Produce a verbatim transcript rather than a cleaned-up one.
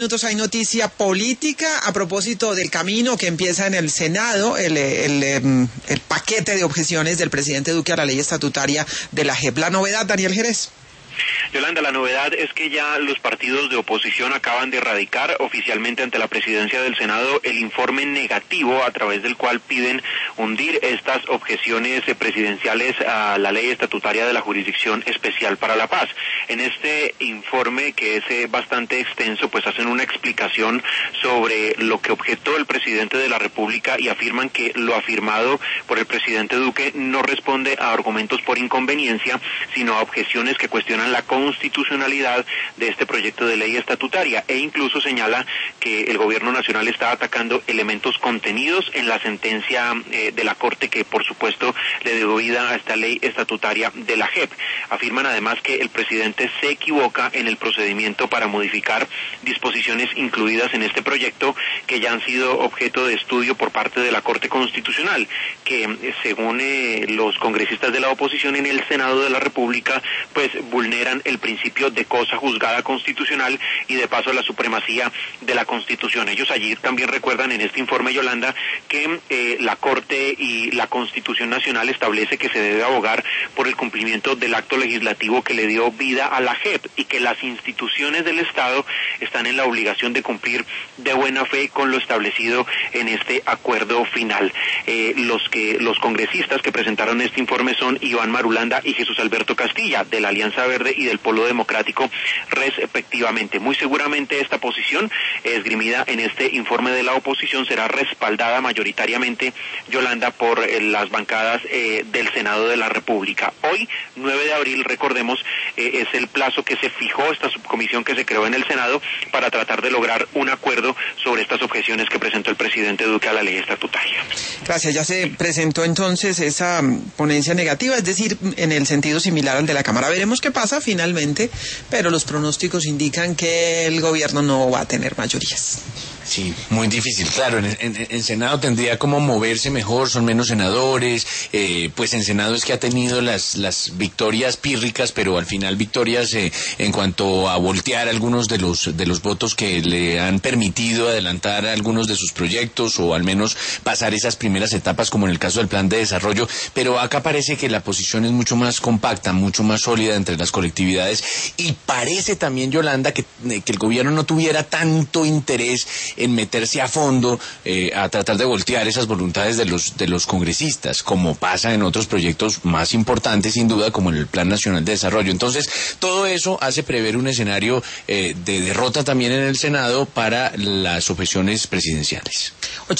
Minutos hay noticia política a propósito del camino que empieza en el Senado, el, el, el, el paquete de objeciones del presidente Duque a la ley estatutaria de la J E P. La novedad, Daniel Jerez. Yolanda, la novedad es que ya los partidos de oposición acaban de radicar oficialmente ante la presidencia del Senado el informe negativo a través del cual piden hundir estas objeciones presidenciales a la ley estatutaria de la Jurisdicción Especial para la Paz. En este informe, que es bastante extenso, pues hacen una explicación sobre lo que objetó el presidente de la República y afirman que lo afirmado por el presidente Duque no responde a argumentos por inconveniencia, sino a objeciones que cuestionan la constitucionalidad de este proyecto de ley estatutaria, e incluso señala que el gobierno nacional está atacando elementos contenidos en la sentencia eh, de la Corte que por supuesto le dio vida a esta ley estatutaria de la J E P. Afirman además que el presidente se equivoca en el procedimiento para modificar disposiciones incluidas en este proyecto que ya han sido objeto de estudio por parte de la Corte Constitucional, que eh, según eh, los congresistas de la oposición en el Senado de la República, pues vulneran el principio de cosa juzgada constitucional y de paso la supremacía de la Constitución. Ellos allí también recuerdan en este informe, Yolanda, que eh, la Corte y la Constitución Nacional establece que se debe abogar por el cumplimiento del acto legislativo que le dio vida a la J E P y que las instituciones del Estado están en la obligación de cumplir de buena fe con lo establecido en este acuerdo final. Eh, los que los congresistas que presentaron este informe son Iván Marulanda y Jesús Alberto Castilla, de la Alianza Verde y del Polo Democrático, respectivamente. Muy seguramente esta posición esgrimida en este informe de la oposición será respaldada mayoritariamente, Yolanda, por eh, las bancadas eh, del Senado de la República. Hoy, nueve de abril, recordemos, eh, es el plazo que se fijó esta subcomisión que se creó en el Senado para tratar de lograr un acuerdo sobre estas objeciones que presentó el presidente Duque a la ley estatutaria. Gracias. Ya se presentó entonces esa ponencia negativa, es decir, en el sentido similar al de la Cámara. Veremos qué pasa finalmente, pero los pronósticos indican que el gobierno no va a tener mayorías. Sí, muy difícil, claro, en, en, en Senado tendría como moverse mejor, son menos senadores, eh, pues en Senado es que ha tenido las las victorias pírricas, pero al final victorias eh, en cuanto a voltear algunos de los de los votos que le han permitido adelantar algunos de sus proyectos o al menos pasar esas primeras etapas como en el caso del plan de desarrollo, pero acá parece que la posición es mucho más compacta, mucho más sólida entre las colectividades y parece también, Yolanda, que, que el gobierno no tuviera tanto interés en meterse a fondo eh, a tratar de voltear esas voluntades de los de los congresistas, como pasa en otros proyectos más importantes, sin duda, como en el Plan Nacional de Desarrollo. Entonces, todo eso hace prever un escenario eh, de derrota también en el Senado para las objeciones presidenciales.